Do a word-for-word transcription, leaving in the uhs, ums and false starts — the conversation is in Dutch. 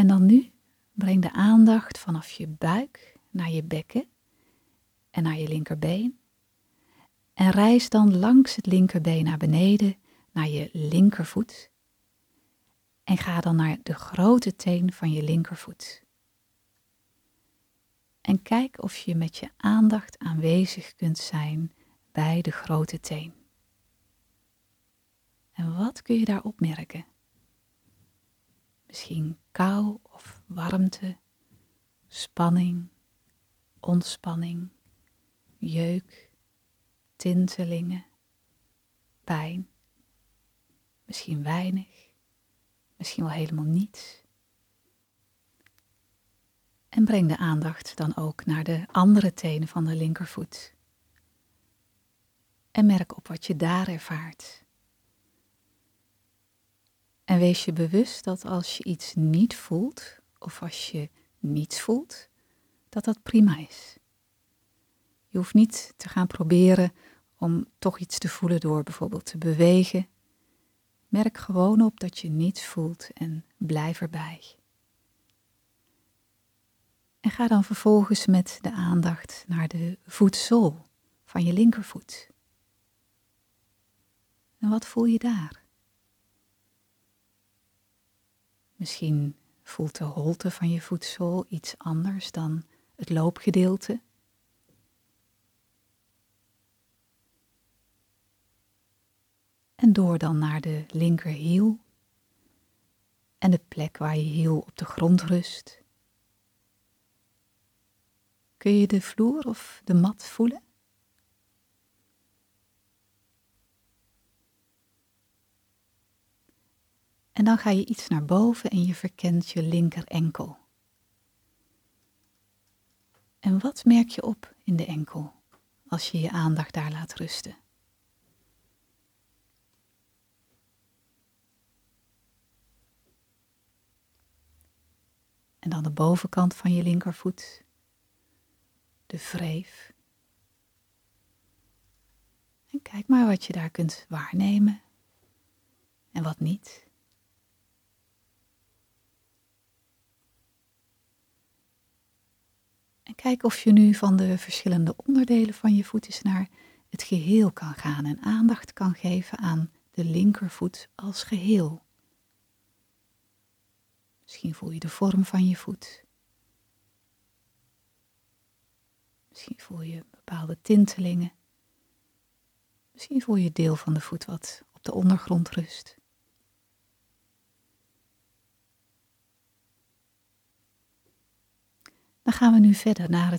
En dan nu breng de aandacht vanaf je buik naar je bekken en naar je linkerbeen. En reis dan langs het linkerbeen naar beneden, naar je linkervoet. En ga dan naar de grote teen van je linkervoet. En kijk of je met je aandacht aanwezig kunt zijn bij de grote teen. En wat kun je daar opmerken? Misschien kou of warmte, spanning, ontspanning, jeuk, tintelingen, pijn. Misschien weinig, misschien wel helemaal niets. En breng de aandacht dan ook naar de andere tenen van de linkervoet. En merk op wat je daar ervaart. En wees je bewust dat als je iets niet voelt, of als je niets voelt, dat dat prima is. Je hoeft niet te gaan proberen om toch iets te voelen door bijvoorbeeld te bewegen. Merk gewoon op dat je niets voelt en blijf erbij. En ga dan vervolgens met de aandacht naar de voetzool van je linkervoet. En wat voel je daar? Misschien voelt de holte van je voetzool iets anders dan het loopgedeelte. En door dan naar de linkerhiel en de plek waar je hiel op de grond rust. Kun je de vloer of de mat voelen? En dan ga je iets naar boven en je verkent je linker enkel. En wat merk je op in de enkel als je je aandacht daar laat rusten? En dan de bovenkant van je linkervoet, de wreef. En kijk maar wat je daar kunt waarnemen en wat niet. En kijk of je nu van de verschillende onderdelen van je voet eens naar het geheel kan gaan en aandacht kan geven aan de linkervoet als geheel. Misschien voel je de vorm van je voet. Misschien voel je bepaalde tintelingen. Misschien voel je het deel van de voet wat op de ondergrond rust. Dan gaan we nu verder naar het